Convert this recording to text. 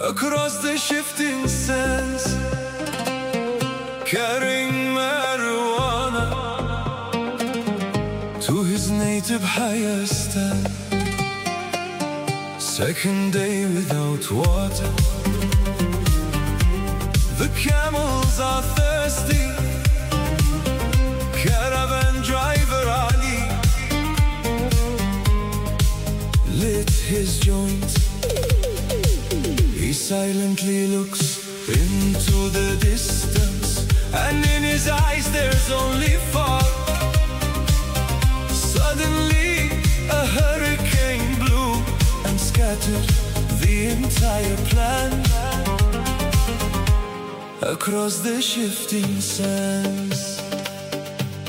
across the shifting sands, carrying marijuana to his native Hayastan. Second day without water, the camels are thirsty. Caravan driver Ali lit his joint. He silently looks into the distance, and in his eyes there's only fog. Suddenly a hurricane blew and scattered the entire plan across the shifting sands.